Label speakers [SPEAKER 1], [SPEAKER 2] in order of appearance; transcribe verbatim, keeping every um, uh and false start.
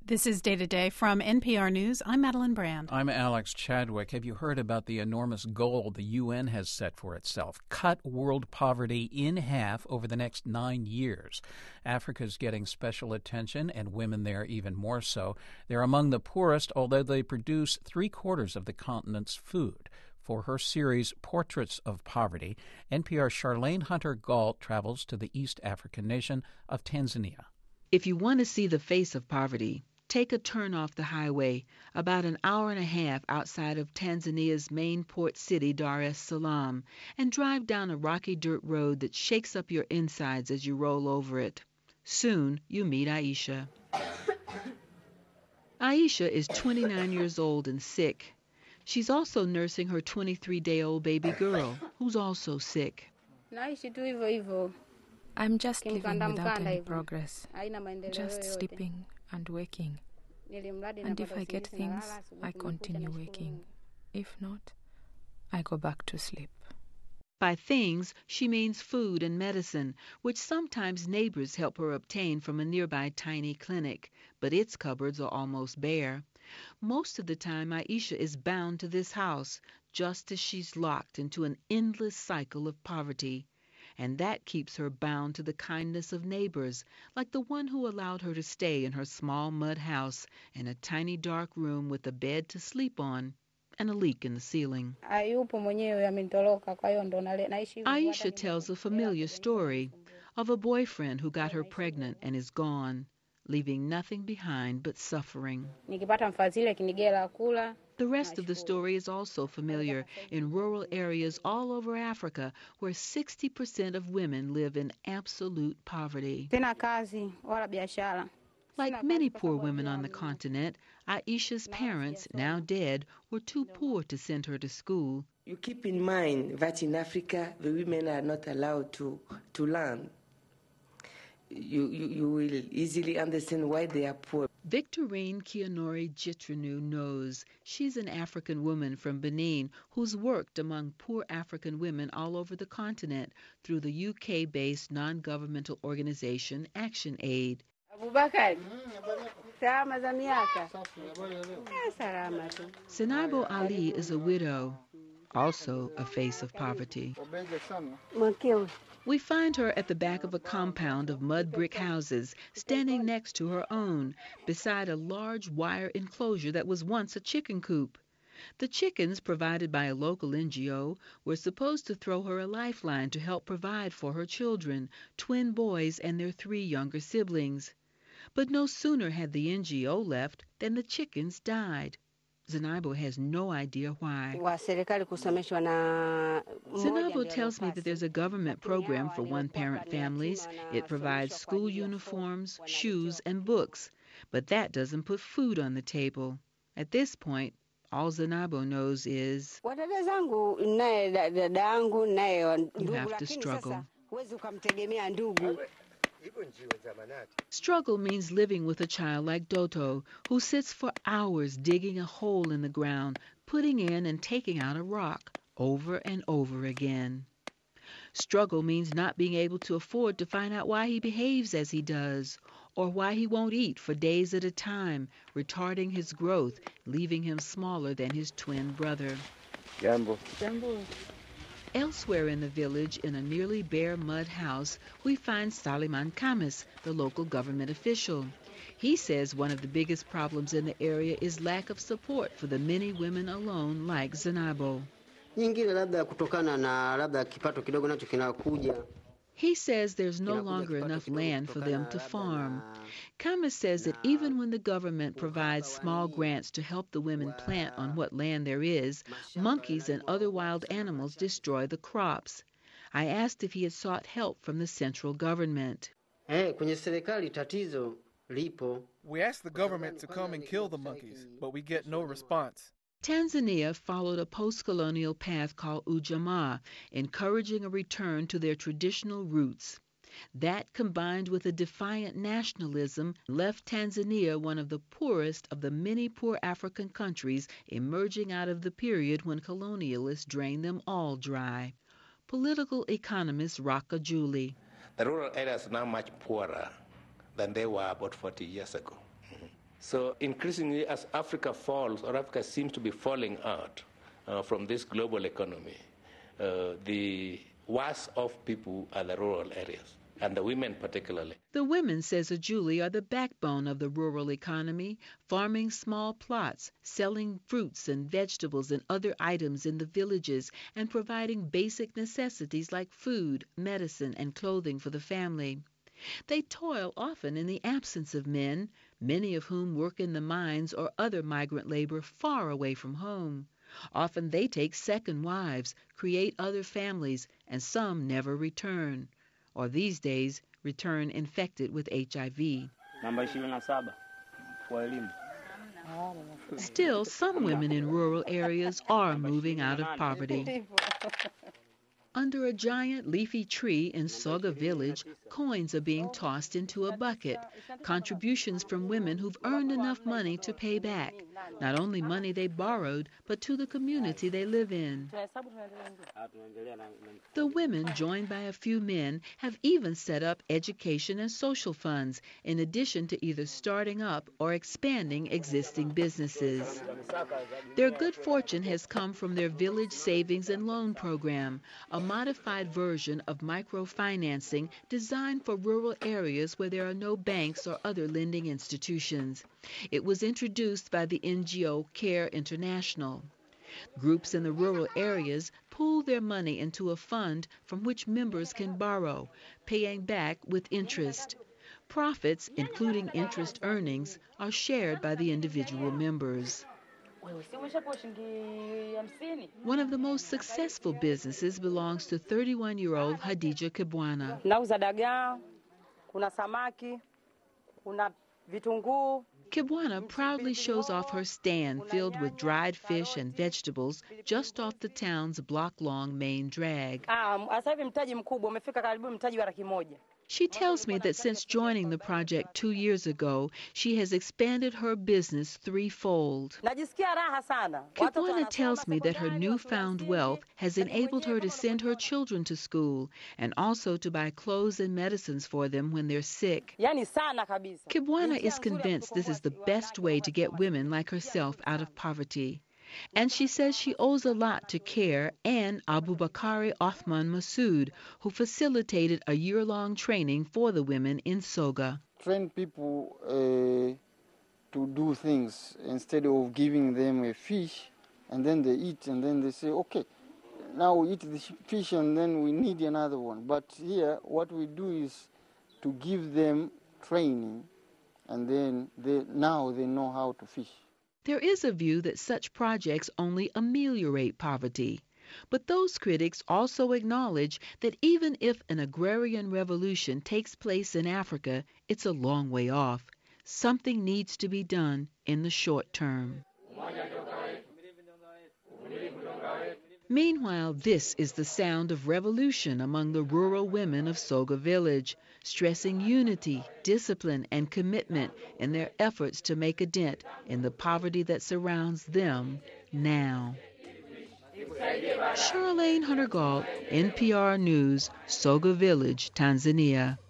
[SPEAKER 1] This is Day to Day from N P R News. I'm Madeline Brand.
[SPEAKER 2] I'm Alex Chadwick. Have you heard about the enormous goal the U N has set for itself? Cut world poverty in half over the next nine years. Africa's getting special attention, and women there even more so. They're among the poorest, although they produce three-quarters of the continent's food. For her series, Portraits of Poverty, N P R's Charlene Hunter-Gault travels to the East African nation of Tanzania.
[SPEAKER 3] If you want to see the face of poverty, take a turn off the highway about an hour and a half outside of Tanzania's main port city, Dar es Salaam, and drive down a rocky dirt road that shakes up your insides as you roll over it. Soon you meet Aisha. Aisha is twenty-nine years old and sick. She's also nursing her twenty-three-day-old baby girl, who's also sick.
[SPEAKER 4] I'm just living without any progress, just sleeping and waking. And if I get things, I continue waking. If not, I go back to sleep.
[SPEAKER 3] By things, she means food and medicine, which sometimes neighbors help her obtain from a nearby tiny clinic, but its cupboards are almost bare. Most of the time, Aisha is bound to this house, just as she's locked into an endless cycle of poverty. And that keeps her bound to the kindness of neighbors, like the one who allowed her to stay in her small mud house in a tiny dark room with a bed to sleep on and a leak in the ceiling. Aisha tells a familiar story of a boyfriend who got her pregnant and is gone, leaving nothing behind but suffering. The rest of the story is also familiar in rural areas all over Africa where sixty percent of women live in absolute poverty. Like many poor women on the continent, Aisha's parents, now dead, were too poor to send her to school.
[SPEAKER 5] You keep in mind that in Africa the women are not allowed to, to learn. You, you, you will easily understand why they are poor.
[SPEAKER 3] Victorine Kianori Jitranu knows. She's an African woman from Benin who's worked among poor African women all over the continent through the U K-based non-governmental organization Action Aid. Senaibo Ali is a widow, also a face of poverty. We find her at the back of a compound of mud brick houses, standing next to her own, beside a large wire enclosure that was once a chicken coop. The chickens, provided by a local N G O, were supposed to throw her a lifeline to help provide for her children, twin boys and their three younger siblings. But no sooner had the N G O left than the chickens died. Senaibo has no idea why. Senaibo tells me that there's a government program for one-parent families. It provides school uniforms, shoes, and books. But that doesn't put food on the table. At this point, all Senaibo knows is you have to struggle. Struggle means living with a child like Doto, who sits for hours digging a hole in the ground, putting in and taking out a rock, over and over again. Struggle means not being able to afford to find out why he behaves as he does, or why he won't eat for days at a time, retarding his growth, leaving him smaller than his twin brother.
[SPEAKER 5] Jambo.
[SPEAKER 3] Jambo. Elsewhere in the village, in a nearly bare mud house, we find Saliman Kamis, the local government official. He says one of the biggest problems in the area is lack of support for the many women alone like Senaibo. He says there's no longer enough land for them to farm. Kamis says that even when the government provides small grants to help the women plant on what land there is, monkeys and other wild animals destroy the crops. I asked if he had sought help from the central government.
[SPEAKER 6] We asked the government to come and kill the monkeys, but we get no response.
[SPEAKER 3] Tanzania followed a post-colonial path called Ujamaa, encouraging a return to their traditional roots. That, combined with a defiant nationalism, left Tanzania one of the poorest of the many poor African countries emerging out of the period when colonialists drained them all dry. Political economist Raka Julie.
[SPEAKER 7] The rural areas are now much poorer than they were about forty years ago. So increasingly, as Africa falls, or Africa seems to be falling out uh, from this global economy, uh, the worst off people are the rural areas, and the women particularly.
[SPEAKER 3] The women, says Ajuli, are the backbone of the rural economy, farming small plots, selling fruits and vegetables and other items in the villages, and providing basic necessities like food, medicine, and clothing for the family. They toil often in the absence of men, many of whom work in the mines or other migrant labor far away from home. Often they take second wives, create other families, and some never return, or these days return infected with H I V. Still, some women in rural areas are moving out of poverty. Under a giant leafy tree in Soga village, coins are being tossed into a bucket, contributions from women who've earned enough money to pay back, not only money they borrowed, but to the community they live in. The women, joined by a few men, have even set up education and social funds, in addition to either starting up or expanding existing businesses. Their good fortune has come from their village savings and loan program, a modified version of microfinancing designed for rural areas where there are no banks or other lending institutions. It was introduced by the N G O CARE International. Groups in the rural areas pool their money into a fund from which members can borrow, paying back with interest. Profits, including interest earnings, are shared by the individual members. One of the most successful businesses belongs to thirty-one-year-old Hadija Kibwana. Kibwana proudly shows off her stand filled with dried fish and vegetables just off the town's block-long main drag. She tells me that since joining the project two years ago, she has expanded her business threefold. Kibwana tells me that her newfound wealth has enabled her to send her children to school and also to buy clothes and medicines for them when they're sick. Kibwana is convinced this is the best way to get women like herself out of poverty. And she says she owes a lot to CARE and Abubakari Othman Masood, who facilitated a year-long training for the women in Soga.
[SPEAKER 8] Train people uh, to do things instead of giving them a fish and then they eat and then they say, okay, now we eat the fish and then we need another one. But here what we do is to give them training and then they, now they know how to fish.
[SPEAKER 3] There is a view that such projects only ameliorate poverty. But those critics also acknowledge that even if an agrarian revolution takes place in Africa, it's a long way off. Something needs to be done in the short term. Meanwhile, this is the sound of revolution among the rural women of Soga village, stressing unity, discipline, and commitment in their efforts to make a dent in the poverty that surrounds them now. Charlene Hunter-Gault, N P R News, Soga Village, Tanzania.